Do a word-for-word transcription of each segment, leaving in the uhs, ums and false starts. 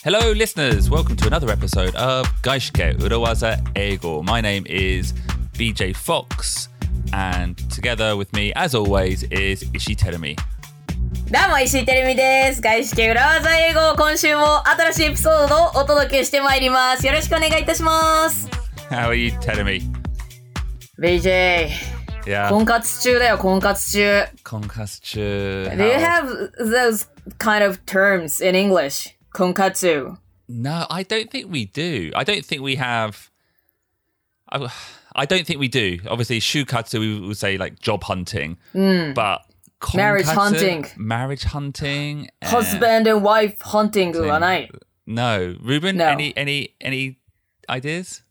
Hello, listeners. Welcome to another episode of Gaishike Urawaza Eigo. My name is B J Fox, and together with me, as always, is Ishii Terumi. どうも石井てるみです。外資系裏技英語、今週も新しいエピソードをお届けしてまいります。よろしくお願いいたします。 How are you, Terumi? ビージェー、 Yeah. 婚活中だよ、婚活中。 婚活中。 Do you have those kind of terms in English? 婚活。 No, I don't think we do. I don't think we have... I, I don't think we do. Obviously, shukatsu, we would say like job hunting. Mm. But Marriage konkatsu, hunting. Marriage hunting. Husband and wife hunting はない。 No. Ruben, No. any any any ideas?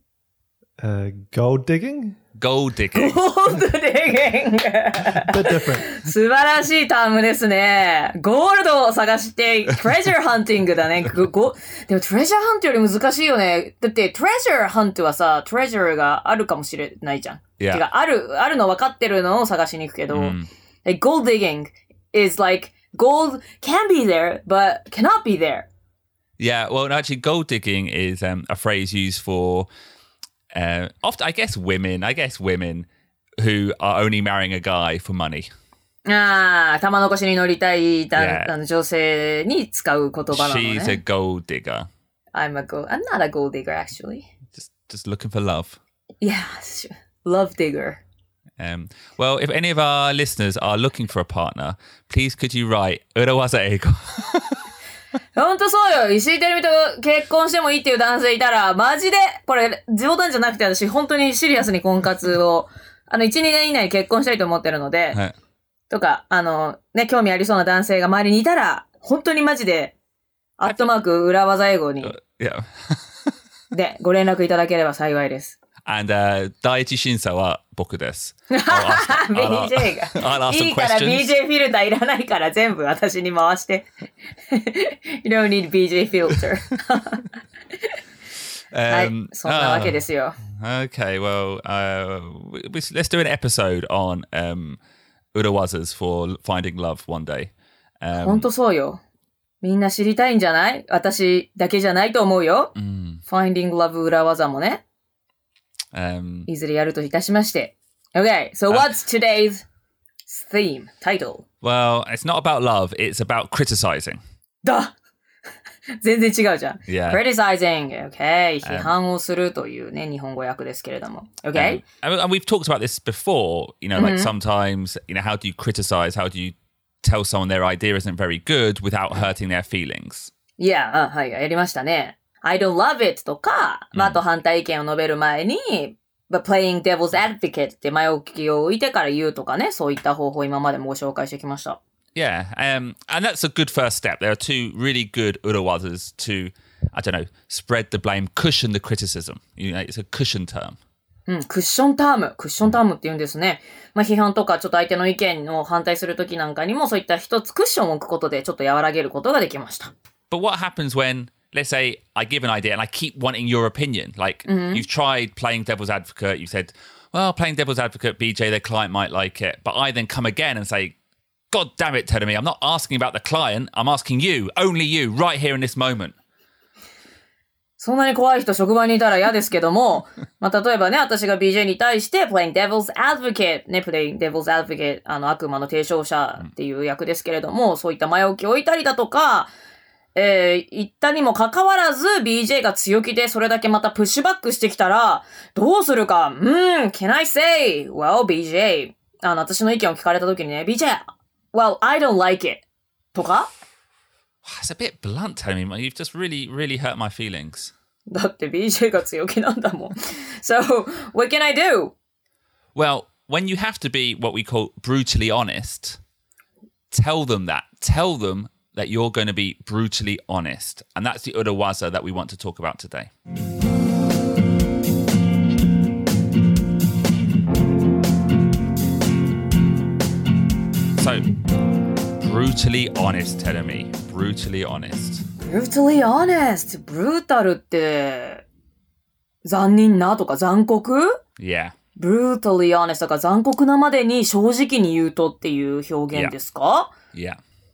Uh, gold digging? Gold digging. Gold digging! Bit different. 素晴らしいタームですね。ゴールドを探して、treasure hunting だね。ごごでも treasure hunt より難しいよね。だって treasure hunt はさ、treasure があるかもしれないじゃん。 Yeah. てか、ある、あるの分かってるのを探しに行くけど、 Mm. like gold digging is like gold can be there, but cannot be there. Yeah, well, actually, gold digging is um, a phrase used for uh, often, I guess, women. I guess women who are only marrying a guy for money. ああ、玉の腰に乗りたいだ、 Yeah. あの女性に使う言葉なのね。 She's a gold digger. I'm a gold. I'm not a gold digger actually. Just, just looking for love. Yeah, love digger. Um, well, if any of our listeners are looking for a partner, please could you write Urawaza Eigo? ほんとそうよ。石井てるみと結婚してもいいっていう男性いたら、マジで、これ冗談じゃなくて私本当にシリアスに婚活を、あの、いち、にねん以内に結婚したいと思ってるので、 はい。 とか、あの、ね、興味ありそうな男性が周りにいたら、本当にマジで、アットマーク裏技英語に、 Yeah. で、ご連絡いただければ幸いです。 And uh, 第一審査は僕です。 ビージェー が。 I'll ask some いいから questions. ビージェー フィルターいらないから全部私に回して。You don't need ビージェー filter. はい、 Um, そんなわけですよ。 Okay, well, uh, we, we, let's do an episode on um, Urawazas for finding love one day. ほん Um, とそうよ。みんな知りたいんじゃない？私だけじゃないと思うよ。 mm, Finding Love 裏技もね。 um, いずれやるといたしまして。Okay, so what's today's theme, title? well, it's not about love, it's about criticizing. だ全然違うじゃん。 Yeah. Criticizing, okay. 批判をするというね、日本語訳ですけれども。Okay? Um, and we've talked about this before, you know, like sometimes, you know, how do you criticize? How do you tell someone their idea isn't very good without hurting their feelings? Yeah, あ、はい、やりましたね。I don't love it とか、まあ、あと反対意見を述べる前に、but playing devil's advocate って前置きを置いてから言うとかね、そういった方法を今までもご紹介してきました。 Yeah, um, and that's a good first step. There are two really good urawazas to, I don't know, spread the blame, cushion the criticism. You know, it's a cushion term. うん、クッションターム。クッションタームって言うんですね。まあ、批判とかちょっと相手の意見を反対するときなんかにもそういった一つクッションを置くことでちょっと和らげることができました。 But what happens when, let's say, I give an idea and I keep wanting your opinion? Like, you've tried playing devil's advocate. You said, well, playing devil's advocate, B J, their client might like it. But I then come again and say, God damn it, Terumi, I'm not asking about the client. I'm asking you, only you, right here in this moment. そんなに怖い人職場にいたら嫌ですけども、まあ、例えばね、私が ビージェー に対して playing devil's advocate ね、playing devil's advocate あの悪魔の提唱者っていう役ですけれども、そういった前置きを置いたりだとか、えー、言ったにもかかわらず ビージェー が強気でそれだけまたプッシュバックしてきたら、どうするか、うん、can I say? Well, ビージェー あの、私の意見を聞かれた時にね、ビージェー, well, I don't like it とか It's a bit blunt, Terumi. You've just really, really hurt my feelings. だって ビージェー が強気なんだもん。So, what can I do? Well, when you have to be what we call brutally honest, tell them that. Tell them that you're going to be brutally honest. And that's the urawaza that we want to talk about today. So, brutally honest, Terumi. Brutally honest. brutally honest. ブルータルって、残忍なとか残酷 Yeah. brutally honest とか残酷なまでに正直に言うとっていう表現ですか Yeah.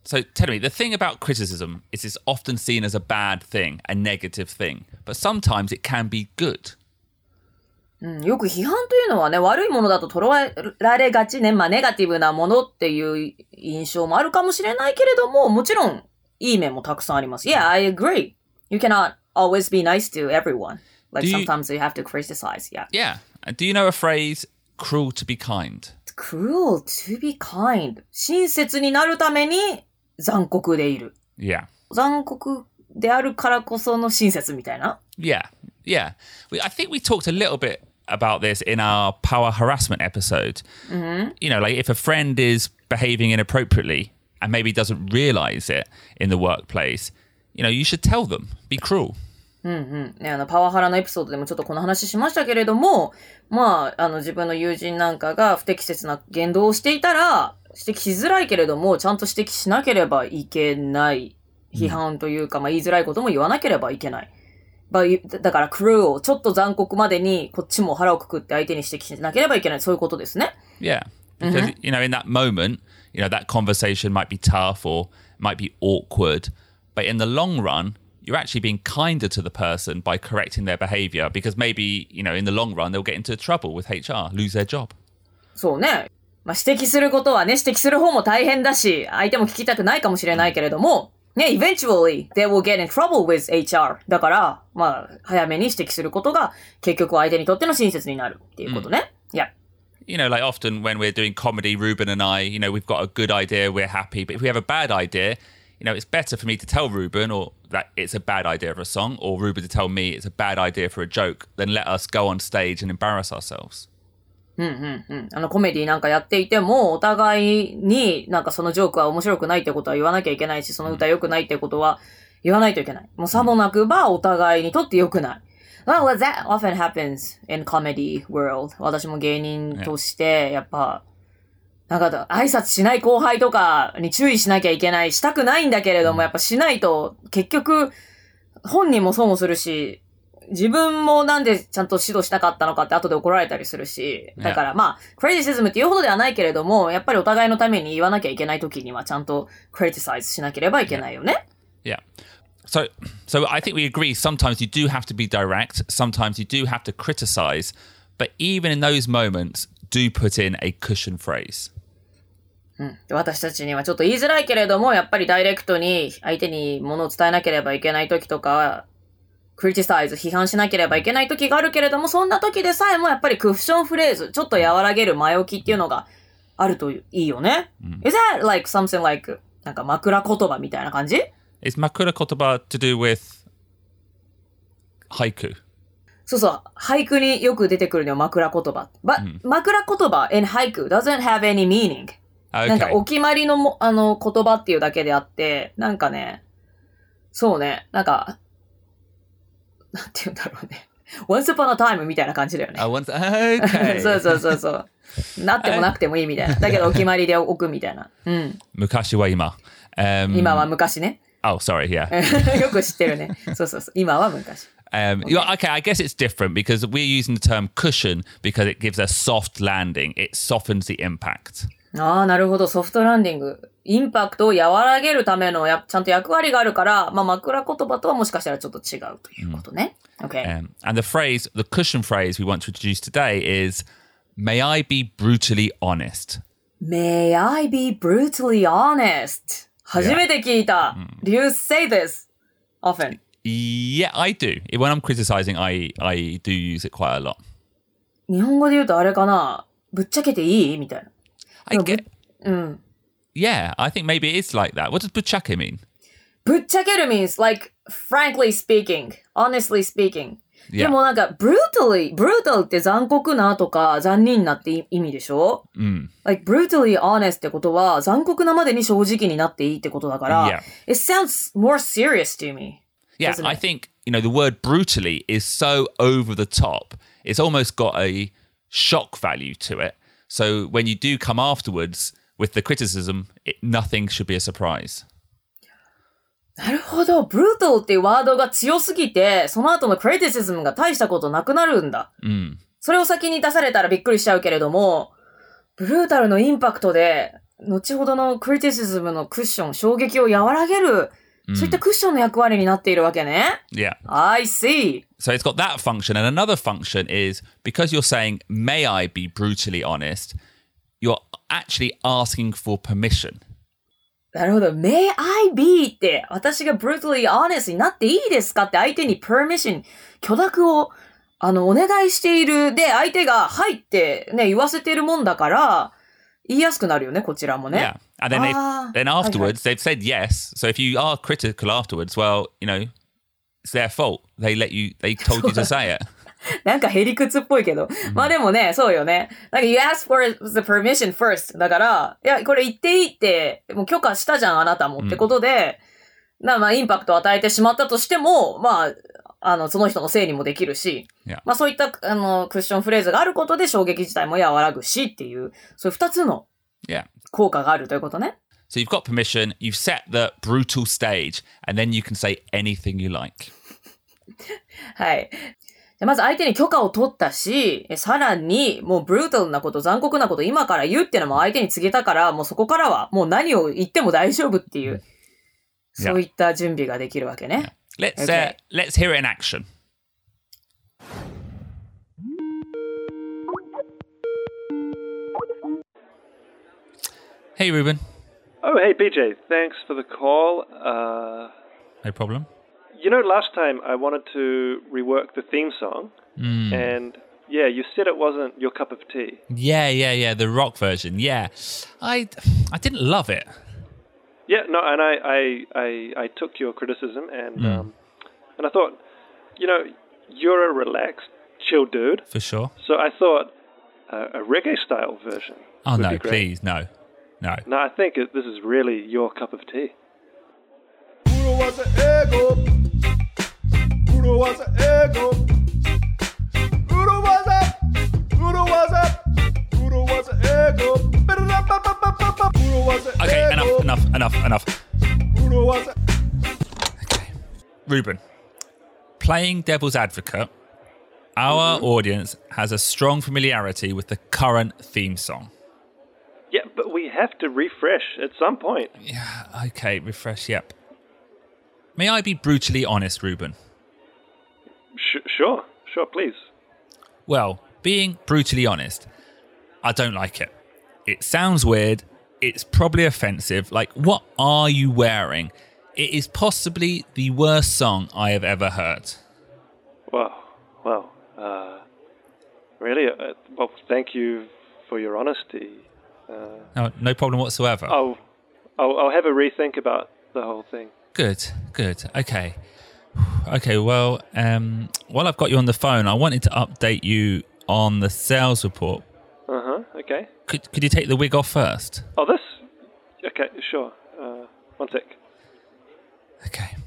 So tell me, the thing about criticism is it's often seen as a bad thing, a negative thing, but sometimes it can be good. うん、よく批判というのはね、悪いものだと捉えられがちね。まあ、ネガティブなものっていう印象もあるかもしれないけれども、もちろん、いい面もたくさんあります。Yeah, I agree. You cannot always be nice to everyone. Like, Do you- sometimes you have to criticize. Yeah. Yeah. And do you know a phrase, cruel to be kind? Cruel to be kind. 親切になるために残酷でいる。 Yeah. 残酷であるからこその親切みたいな。 Yeah. Yeah. We, I think we talked a little bit about this in our power harassment episode. Mm-hmm. You know, like if a friend is behaving inappropriately and maybe doesn't realize it in the workplace, you know, you should tell them. Be cruel. うんうん。ね、あの、パワハラのエピソードでもちょっとこの話しましたけれども、まあ、あの、自分の友人なんかが不適切な言動をしていたら、指摘しづらいけれども、ちゃんと指摘しなければいけない。批判というか、まあ、言いづらいことも言わなければいけない。だから、cruel、ちょっと残酷までに、こっちも腹をくくって相手に指摘しなければいけない。そういうことですね。 Yeah. Because, mm-hmm. you know, in that moment, you know, that conversation might be tough or might be awkward. But in the long run, you're actually being kinder to the person by correcting their behavior because maybe, you know, in the long run, they'll get into trouble with H R, lose their job. そうね。まあ、指摘することはね、指摘する方も大変だし、相手も聞きたくないかもしれないけれども、ね、eventually, they will get in trouble with H R. だから、まあ、早めに指摘することが、結局相手にとっての親切になるっていうことね。Mm. Yeah. You know, like often when we're doing comedy, Ruben and I, you know, we've got a good idea, we're happy. But if we have a bad idea, you know, it's better for me to tell Ruben or that it's a bad idea for a song or Ruben to tell me it's a bad idea for a joke than let us go on stage and embarrass ourselves. うんうんうん。あのコメディなんかやっていても、お互いになんかそのジョークは面白くないってことは言わなきゃいけないし、その歌良くないってことは言わないといけない。もうさもなくばお互いにとって良くない。Well, that often happens in comedy world. 私も芸人として、やっぱ、なんか挨拶しない後輩とかに注意しなきゃいけない、したくないんだけれども、やっぱしないと結局本人も損をするし、自分もなんでちゃんと指導しなかったのかって後で怒られたりするし、だからまあ、クリティシズムっていうほどではないけれども、やっぱりお互いのために言わなきゃいけない時にはちゃんとクリティサイズしなければいけないよね。 Yeah. So, so I think we agree sometimes you do have to be direct, sometimes you do have to criticize, but even in those moments, do put in a cushion phrase. うん、私たちにはちょっと言いづらいけれども、やっぱりダイレクトに相手に物を伝えなければいけない時とか、クリティサイズ、批判しなければいけない時があるけれども、そんな時でさえもやっぱりクッションフレーズ、ちょっと和らげる前置きっていうのがあるといいよね。うん、Is that like something like なんか枕言葉みたいな感じ？ Is 枕言葉 to do with 俳句？ そうそう。俳句によく出てくるのよ、枕言葉。But、うん、枕言葉 in 俳句 doesn't have any meaning.、Okay. なんかお決まりのもあの言葉っていうだけであって、なんかね、そうね、なんか、なんて言うんだろうね。Once upon a time みたいな感じだよね。 あ、once, okay. そうそうそうそう。なってもなくてもいいみたいな。だけどお決まりで置くみたいな。うん。 昔は今。Um, 今は昔ね。 Oh, sorry, yeah. よく知ってるね。そうそうそう。今は昔。 Um, okay. okay, I guess it's different because we're using the term cushion because it gives a soft landing. It softens the impact. ああ、なるほど。ソフトランディング。インパクトを和らげるためのやちゃんと役割があるから、まあ、枕言葉とはもしかしたらちょっと違うということね。Mm. Okay. Um, and the phrase, the cushion phrase we want to introduce today is, May I be brutally honest? May I be brutally honest? 初めて聞いた。Yeah. Do you say this often? Yeah, I do. When I'm criticizing, I, I do use it quite a lot. 日本語で言うとあれかな、ぶっちゃけていいみたいな。 I get, うん。 Yeah, I think maybe it is like that. What does ぶっちゃけ mean? ぶっちゃける means like frankly speaking, honestly speaking. Yeah. でもなんか brutally, brutal って残酷なとか残忍なって意味でしょ？ うん。 Like brutally honest ってことは残酷なまでに正直になっていいってことだから、 yeah. It sounds more serious to me. Yeah, I think, you know, the word brutally is so over the top. It's almost got a shock value to it. So when you do come afterwards with the criticism, it, nothing should be a surprise. なるほど。brutal っていうワードが強すぎて、その後のクリティシズムが大したことなくなるんだ。 うん。 それを先に出されたらびっくりしちゃうけれども、ブルータルのインパクトで後ほどのクリティシズムのクッション、衝撃を和らげる、そういったクッションの役割になっているわけね。 Yeah. I see. So it's got that function. And another function is because you're saying, may I be brutally honest, you're actually asking for permission. なるほど。May I be って、私が brutally honest になっていいですかって相手に permission、許諾を、あの、お願いしている。で、相手が、はいってね、言わせているもんだから、言いやすくなるよね、こちらもね。 Yeah. And then, Ah, then afterwards, okay. they've said yes. So if you are critical afterwards, well, you know, it's their fault. They let you, they told you to say it. なんかへりくつっぽいけど。まあでもね、そうよね。なんか you ask for the permission first. だから、いや、これ言っていいって、もう許可したじゃん、あなたも。ってことで、なまあインパクトを与えてしまったとしても、まあ、あの、その人のせいにもできるし、 Yeah. まあそういった、あの、クッションフレーズがあることで衝撃自体も和らぐしっていう、そういう二つの Yeah. 効果があるということね。 So you've got permission, you've set the brutal stage, and then you can say anything you like. はい。じゃあまず相手に許可を取ったし、さらにもうブルータルなこと、残酷なこと今から言うっていうのも相手に告げたから、もうそこからはもう何を言っても大丈夫っていう、そういった準備ができるわけね。 Let's, Okay. uh, let's hear it in action. Hey, Ruben. Oh, hey, B J. Thanks for the call. Uh, No problem. you know, last time I wanted to rework the theme song, and yeah, you said it wasn't your cup of tea. Yeah, yeah, yeah. The rock version. Yeah, I, I didn't love it. Yeah, no, and I, I, I, I took your criticism, and um, and I thought, you know, you're a relaxed, chill dude, For sure. so I thought uh, a reggae style version. Oh would no, be great. please, no, no. No, I think it, this is really your cup of tea. Okay, enough, enough, enough, enough. Okay, Ruben. Playing devil's advocate, our audience has a strong familiarity with the current theme song. Yeah, but we have to refresh at some point. Yeah, okay, refresh, yep. May I be brutally honest, Ruben? Sh- sure, sure, please. Well, being brutally honest, I don't like it. It sounds weird. It's probably offensive. Like, what are you wearing? It is possibly the worst song I have ever heard. Wow, wow. Uh, really? Uh, well, thank you for your honesty. Uh, No, no problem whatsoever. I'll, I'll, I'll have a rethink about the whole thing. Good, good. Okay. Okay, well, um, while I've got you on the phone, I wanted to update you on the sales report. Uh-huh, okay. Could could you take the wig off first? Oh, this? Okay, sure. Uh, one sec. Okay.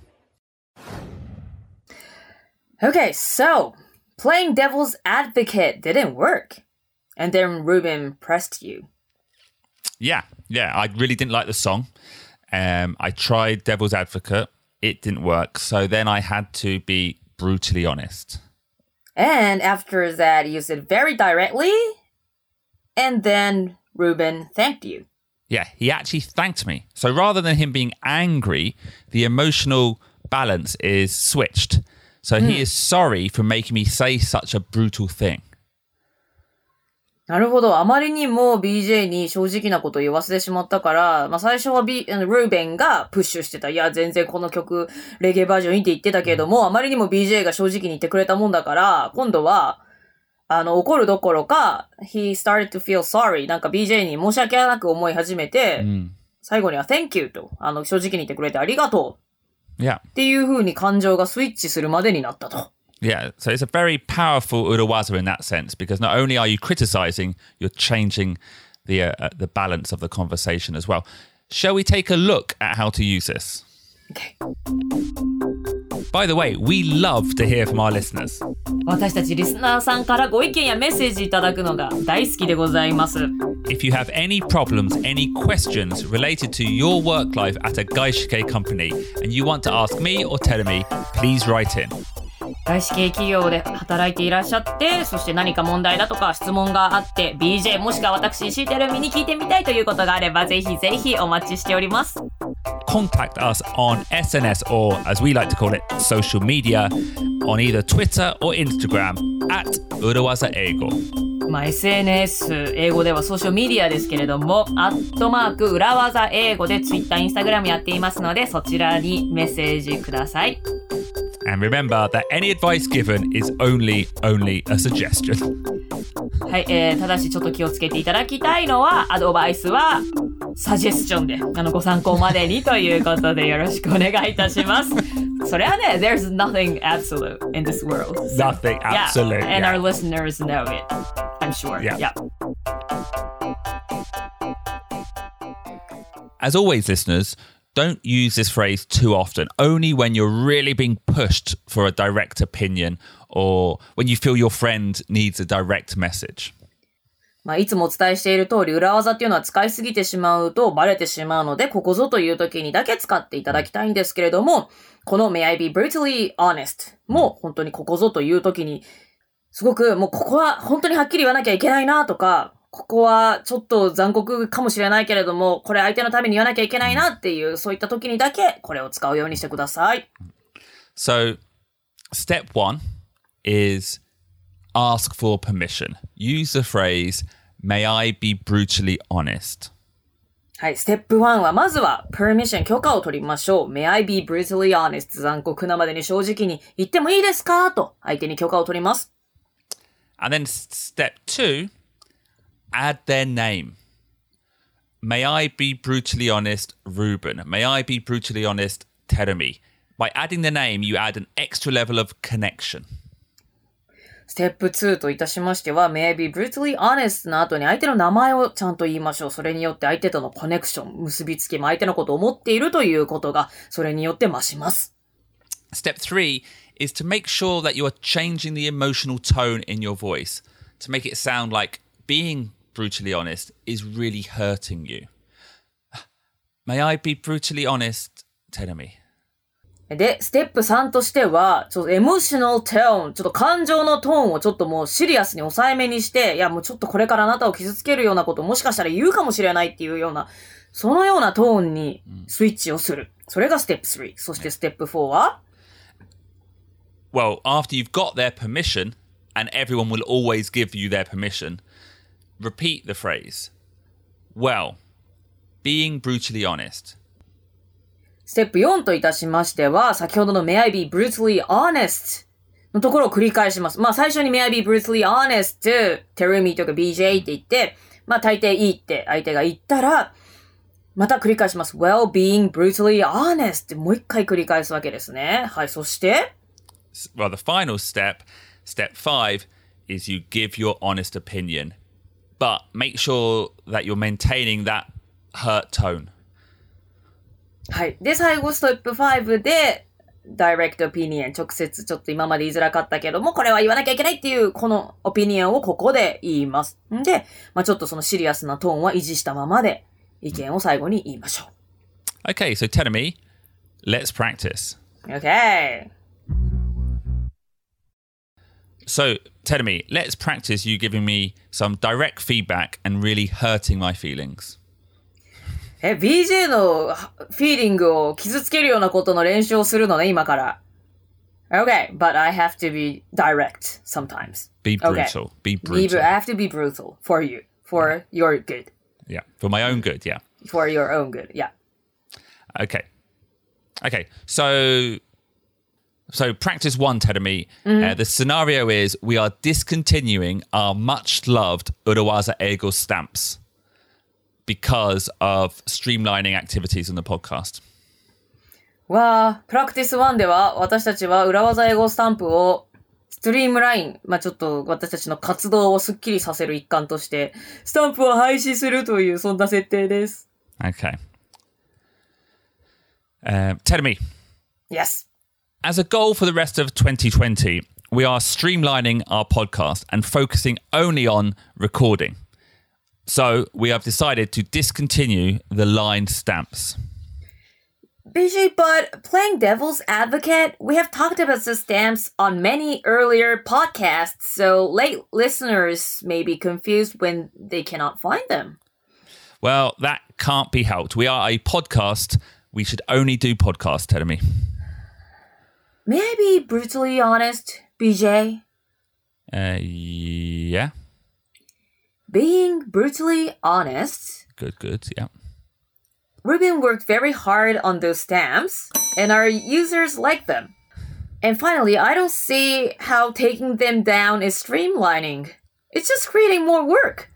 Okay, so playing devil's advocate didn't work. And then Ruben pressed you. Yeah, yeah. I really didn't like the song. Um, I tried Devil's Advocate. It didn't work. So then I had to be brutally honest. And after that, you said very directly. And then Ruben thanked you. Yeah, he actually thanked me. So rather than him being angry, the emotional balance is switched. So he is sorry for making me say such a brutal thing. なるほど。あまりにも ビージェー に正直なことを言わせてしまったから、まあ最初は、B、ルーベンがプッシュしてた。いや、全然この曲、レゲエバージョンいいって言ってたけれども、あまりにも ビージェー が正直に言ってくれたもんだから、今度は、あの、怒るどころか、he started to feel sorry. なんか ビージェー に申し訳なく思い始めて、最後には thank you と、あの、正直に言ってくれてありがとう。 Yeah. っていう風に感情がスイッチするまでになったと。 Yeah, so it's a very powerful urawaza in that sense, because not only are you criticizing, you're changing the uh, the balance of the conversation as well. Shall we take a look at how to use this? Okay. By the way, we love to hear from our listeners. 私たちリスナーさんからご意見やメッセージいただくのが大好きでございます。 If you have any problems, any questions related to your work life at a gaishike company, and you want to ask me or Terumi, please write in. 外資系企業で働いていらっしゃって、そして何か問題だとか質問があって、ビージェー もしくは私、シーテルミに聞いてみたいということがあれば、ぜひぜひお待ちしております。 Contact us on エスエヌエス or, as we like to call it, social media on either Twitter or Instagram at 裏技英語。 まあ、エスエヌエス、英語ではソーシャルメディアですけれども、アットマーク裏技英語で Twitter、Instagram やっていますので、そちらにメッセージください。 And remember that any advice given is only, only a suggestion. はい、えー、ただしちょっと気をつけていただきたいのは、アドバイスはサジェスチョンで、あのご参考までにということでよろしくお願いいたします。それはね、there's nothing absolute in this world. So, Nothing absolute. Yeah, and yeah. our listeners know it, I'm sure. Yeah. yeah. As always, listeners, don't use this phrase too often, only when you're really being pushed for a direct opinion or when you feel your friend needs a direct message. まあ、いつもお伝えしている通り、裏技っていうのは使いすぎてしまうとバレてしまうので、ここぞという時にだけ使っていただきたいんですけれども、この May I be brutally honest も本当にここぞという時に、すごくもうここは本当にはっきり言わなきゃいけないなとか、ここはちょっと残酷かもしれないけれども、これ相手のために言わなきゃいけないなっていう、そういった時にだけこれを使うようにしてください。 So, step one is ask for permission. Use the phrase, may I be brutally honest? はい、ステップワンはまずは permission 許可を取りましょう。May I be brutally honest? 残酷なまでに正直に言ってもいいですかと相手に許可を取ります。 And then step two, add their name. May I be brutally honest, Ruben? May I be brutally honest, Terumi? By adding the name, you add an extra level of connection. ステップツーといたしましては、May I be brutally honest の後に相手の名前をちゃんと言いましょう。それによって相手とのコネクション、結びつきも相手のことを思っているということが、それによって増します。 Step three is to make sure that you are changing the emotional tone in your voice to make it sound like being brutally honest is really hurting you. May I be brutally honest, Terumi? で、ステップスリーとしては、ちょっとエモーショナルトーン、ちょっと感情のトーンをちょっともうシリアスに抑えめにして、いやもうちょっとこれからあなたを傷つけるようなことをもしかしたら言うかもしれないっていうような、そのようなトーンにスイッチをする。それがステップスリー。そしてステップフォーは Well, after you've got their permission, and everyone will always give you their permission, repeat the phrase. Well, being brutally honest. ステップフォーといたしましては、先ほどの May I be brutally honest のところを繰り返します。まあ最初に May I be brutally honest to Terumi とか ビージェー って言って、まあ大抵いいって相手が言ったら、また繰り返します。Well, being brutally honest ってもう一回繰り返すわけですね。はい、そして Well, the final step, step five, is you give your honest opinion. But make sure that you're maintaining that hurt tone. はい。で、最後ステップファイブで、direct opinion、直接ちょっと今まで言いづらかったけども、これは言わなきゃいけないっていう、このオピニオンをここで言います。んで、まあちょっとそのシリアスなトーンは維持したままで、意見を最後に言いましょう。 Okay, so Terumi, let's practice. Okay. So, Terumi, let's practice you giving me some direct feedback and really hurting my feelings. え、ビージェー のフィーリングを傷つけるようなことの練習をするのね、今から。Okay, but I have to be direct sometimes. Be brutal. Okay. Be brutal. Be, I have to be brutal for you, for your good. Yeah, for my own good, yeah. For your own good, yeah. Okay. Okay, so... So practice one, Terumi. Mm-hmm. Uh, the scenario is we are discontinuing our much-loved Urawaza Eigo stamps because of streamlining activities in the podcast. わー、プラクティスワンでは私たちは裏技英語スタンプをストリームライン、まあ、ちょっと私たちの活動をスッキリさせる一環としてスタンプを廃止するというそんな設定です。 Okay. Uh, Terumi. Yes. As a goal for the rest of twenty twenty, we are streamlining our podcast and focusing only on recording. So we have decided to discontinue the lined stamps. B J, but playing devil's advocate, we have talked about the stamps on many earlier podcasts, so late listeners may be confused when they cannot find them. Well, that can't be helped. We are a podcast. We should only do podcasts, Terumi. May I be brutally honest, B J? Uh, yeah. Being brutally honest... Good, good, yeah. Ruben worked very hard on those stamps, and our users like them. And finally, I don't see how taking them down is streamlining. It's just creating more work.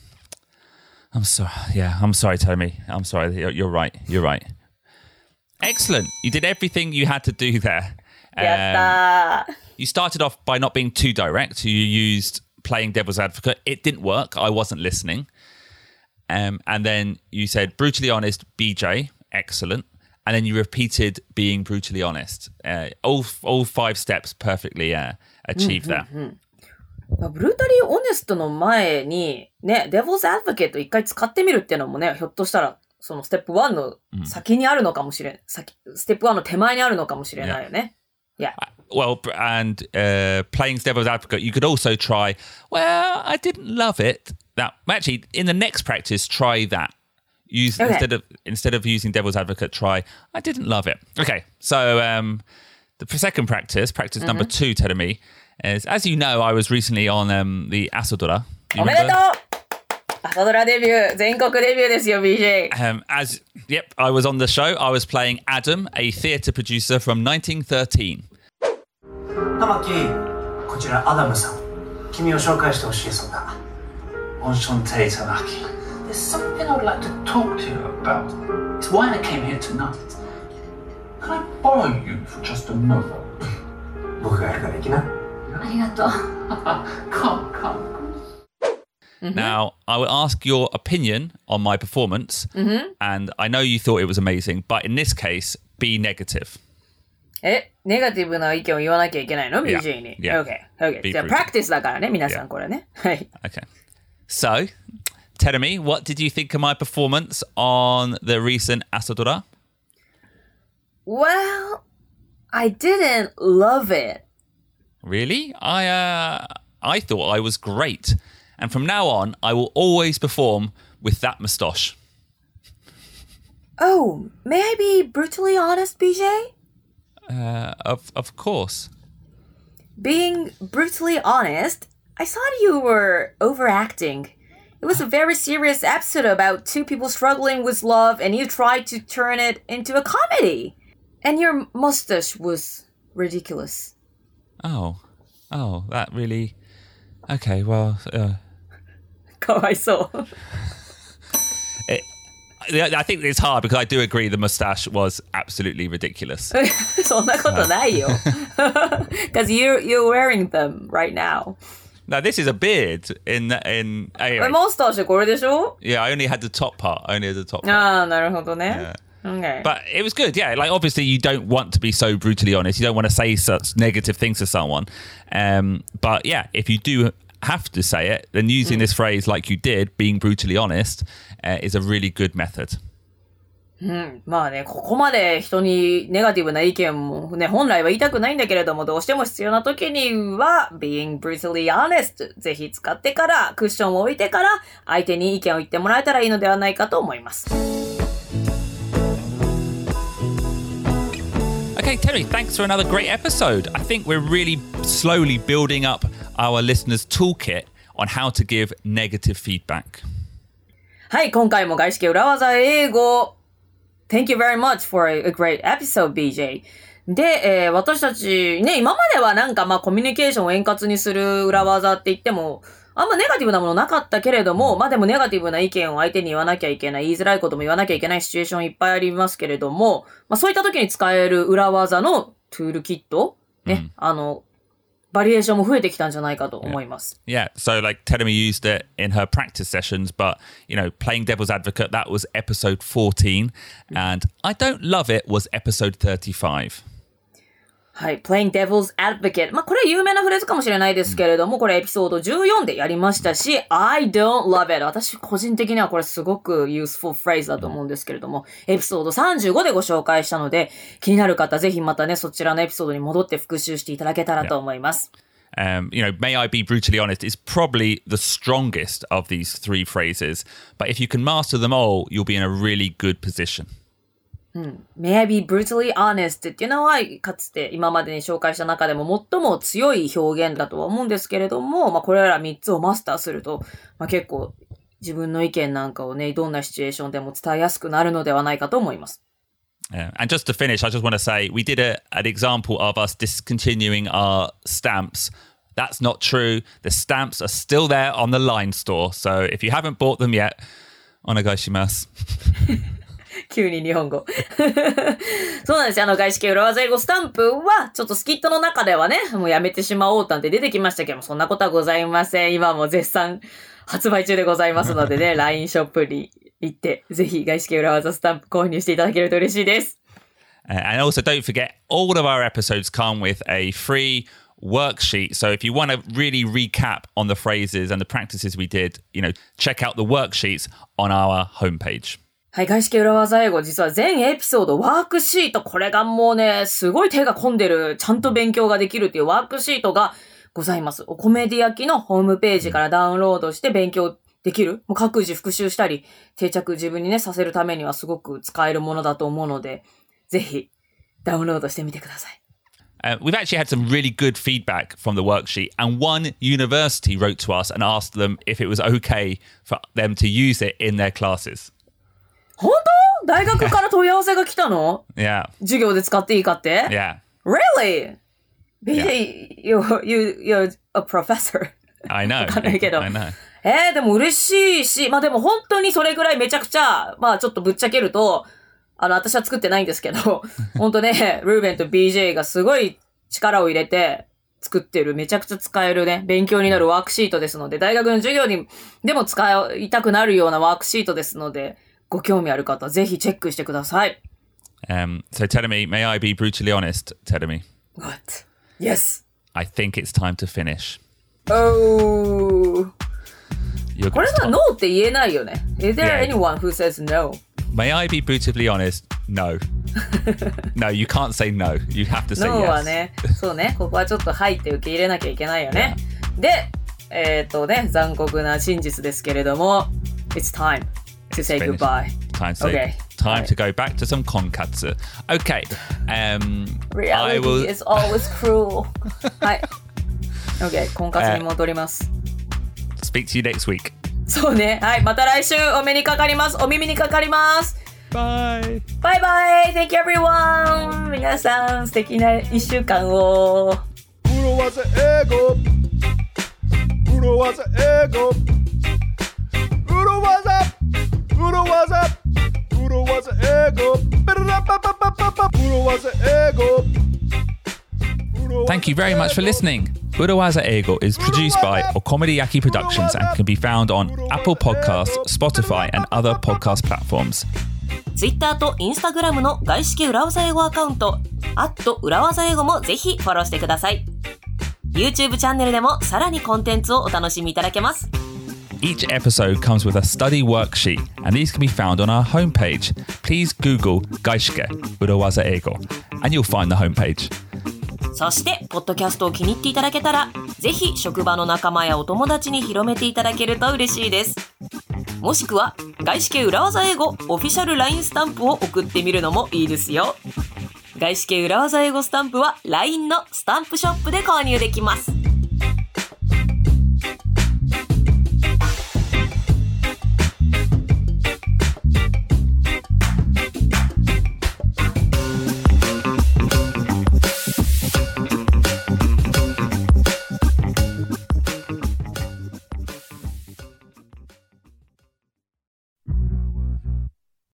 I'm sorry. Yeah, I'm sorry, Terumi. I'm sorry. You're, you're right. You're right. Excellent. You did everything you had to do there. Yatta. Um, you started off by not being too direct. You used playing devil's advocate. It didn't work. I wasn't listening. Um, and then you said brutally honest, B J, excellent. And then you repeated being brutally honest. Uh, all all five steps perfectly uh, achieved that. まあブルータリーオネストの前に、ね、デボルズアドボケート一回使ってみるっていうのもね、ひょっとしたら、そのステップワンの先にあるのかもしれん。先、ステップワンの手前にあるのかもしれないよね。Yeah. Well, and uh, playing devil's advocate, you could also try, well, I didn't love it. That actually, in the next practice, try that. Use okay. instead of instead of using devil's advocate, try I didn't love it. Okay, so um, the second practice, practice mm-hmm. number two, Terumi, is as you know, I was recently on um, the Asodora. おめでとう! Asodora debut, 全国デビューですよ, B J. Um, as yep, I was on the show. I was playing Adam, a theatre producer from nineteen thirteen. 玉木、こちらアダムさん。君を紹介してほしいそうだ。Enchanté, Tamaki. There's something I'd like to talk to you about. It's why I came here tonight. Can I borrow you for just a moment? 僕がやるから行きな。 ありがとう。 Come, come. Mm-hmm. Now, I will ask your opinion on my performance, mm-hmm. and I know you thought it was amazing, but in this case, be negative. え、ネガティブな意見を言わなきゃいけないの ?ビージェー に。 Yeah. Okay. Okay. じゃあ、プラクティスだからね、皆さんこれね。はい。 Okay. So, Terumi, what did you think of my performance on the recent Asodora? Well, I didn't love it. Really? I uh, I thought I was great. And from now on, I will always perform with that moustache. Oh, may I be brutally honest, B J? Uh, of of course. Being brutally honest, I thought you were overacting. It was a very serious episode about two people struggling with love, and you tried to turn it into a comedy. And your mustache was ridiculous. Oh, oh, that really... Okay, well... Uh... かわいそう。 it, I think it's hard because I do agree the moustache was absolutely ridiculous. そんなことないよ。Because you're, you're wearing them right now. No, this is a beard in in. Anyway. モンスターしてこれでしょ? Yeah, I only had the top part. I only had the top part. ああ、なるほどね。 Yeah. Okay. But it was good, yeah. Like, obviously, you don't want to be so brutally honest. You don't want to say such negative things to someone. Um, but yeah, if you do have to say it, then using mm. this phrase like you did, being brutally honest, uh, is a really good method. うん、まあね、ここまで人にネガティブな意見もね、本来は言いたくないんだけれども、どうしても必要な時には、being brutally honest ぜひ使ってから、クッションを置いてから、相手に意見を言ってもらえたらいいのではないかと思います。 Okay, Terry, thanks for another great episode. I think we're really slowly building up our listeners' toolkit on how to give negative feedback. はい、今回も外資系裏技英語。Thank you very much for a great episode, B J. で、えー、私たち、ね、今まではなんかまあコミュニケーションを円滑にする裏技って言っても、あんまネガティブなものなかったけれども、まあでもネガティブな意見を相手に言わなきゃいけない、言いづらいことも言わなきゃいけないシチュエーションいっぱいありますけれども、まあそういった時に使える裏技のトゥールキット、ね、うん、あの、バリエーションも増えてきたんじゃないかと思います。 Yeah, yeah. So like Terumi used it in her practice sessions, but you know, playing devil's advocate, that was episode fourteen, and I don't love it was episode thirty-five. はい。playing devil's advocate。まあ、これ有名なフレーズかもしれないですけれども、これエピソードじゅうよんでやりましたし、I don't love it。私個人的にはこれすごく useful phrase だと思うんですけれども、エピソードさんじゅうごでご紹介したので、気になる方ぜひまたね、そちらのエピソードに戻って復習していただけたらと思います。 Um, you know, may I be brutally honest is probably the strongest of these three phrases. But if you can master them all, you'll be in a really good position. うん、May I be brutally honest っていうのは、かつて今までに紹介した中でも最も強い表現だとは思うんですけれども、まあこれらみっつをマスターすると、まあ結構自分の意見なんかをね、どんなシチュエーションでも伝えやすくなるのではないかと思います。 Yeah. And just to finish, I just want to say we did a, an example of us discontinuing our stamps. That's not true. The stamps are still there on the Line store. So if you haven't bought them yet, onegaishimasu. 急に日本語。そうなんですよ。あの、外資系裏技英語スタンプは、ちょっとスキットの中ではね、もうやめてしまおうなんて出てきましたけども、そんなことはございません。今も絶賛発売中でございますのでね、ライン ショップに行って、ぜひ外資系裏技スタンプ購入していただけると嬉しいです。 Uh, and also don't forget, all of our episodes come with a free worksheet. So if you want to really recap on the phrases and the practices we did, you know, check out the worksheets on our homepage. はい、外資系裏技英語、実は全エピソードワークシート、これがもうね、すごい手が込んでる、ちゃんと勉強ができるっていうワークシートがございます。おコメディ焼きのホームページからダウンロードして勉強できる。もう各自復習したり、定着自分にね、させるためにはすごく使えるものだと思うので、ぜひダウンロードしてみてください。 Uh, we've actually had some really good feedback from the worksheet, and one university wrote to us and asked them if it was okay for them to use it in their classes. 本当？大学から問い合わせが来たの？ Yeah. 授業で使っていいかって？ Yeah. Really? Yeah. You, you, you're a professor. I know. わかんないけど。 I know. えー、でも嬉しいし、まあでも本当にそれぐらいめちゃくちゃ、まあちょっとぶっちゃけると、あの、私は作ってないんですけど、本当ね、ルーベンと ビージェー がすごい力を入れて作ってる、めちゃくちゃ使えるね、勉強になるワークシートですので、大学の授業にでも使いたくなるようなワークシートですので、ご興味ある方、ぜひチェックしてください。 Um, so Terumi, may I be brutally honest, Terumi? What? Yes. I think it's time to finish. Oh. これは No って言えないよね。Is there Yeah. anyone who says no? May I be brutally honest? No. No, you can't say no. You have to say No yes. はね、そうね、ここはちょっとはいって受け入れなきゃいけないよね。で、えっとね、残酷な真実ですけれども、It's time to say Finish. goodbye. Time to, Okay. time to go back to some konkatsu. Okay. Um, I Reality will... is always cruel. はい。OK、婚活に戻ります。 Speak to you next week. そうね。はい。また来週お目にかかります。お耳にかかります。 Bye. バイバイ !Thank you everyone! 皆さん素敵な一週間を。 裏技英語裏技英語裏技裏技裏技英語ペララパパパパパ裏技英語 Thank you very much for listening. Urawaza Eigo is produced by Okomediyaki Productions and can be found on Apple Podcasts, Spotify, and other podcast platforms. Twitter と Instagram の外資系裏技英語アカウント、アット裏技英語もぜひフォローしてください。YouTube チャンネルでもさらにコンテンツをお楽しみいただけます。 Each episode comes with a study worksheet, and these can be found on our homepage. Please Google Gaishike Urawaza Eigo, and you'll find the homepage. そして、ポッドキャストを気に入っていただけたら、ぜひ職場の仲間やお友達に広めていただけると嬉しいです。もしくは、外資系裏技英語オフィシャル ライン スタンプを送ってみるのもいいですよ。外資系裏技英語スタンプは ライン のスタンプショップで購入できます。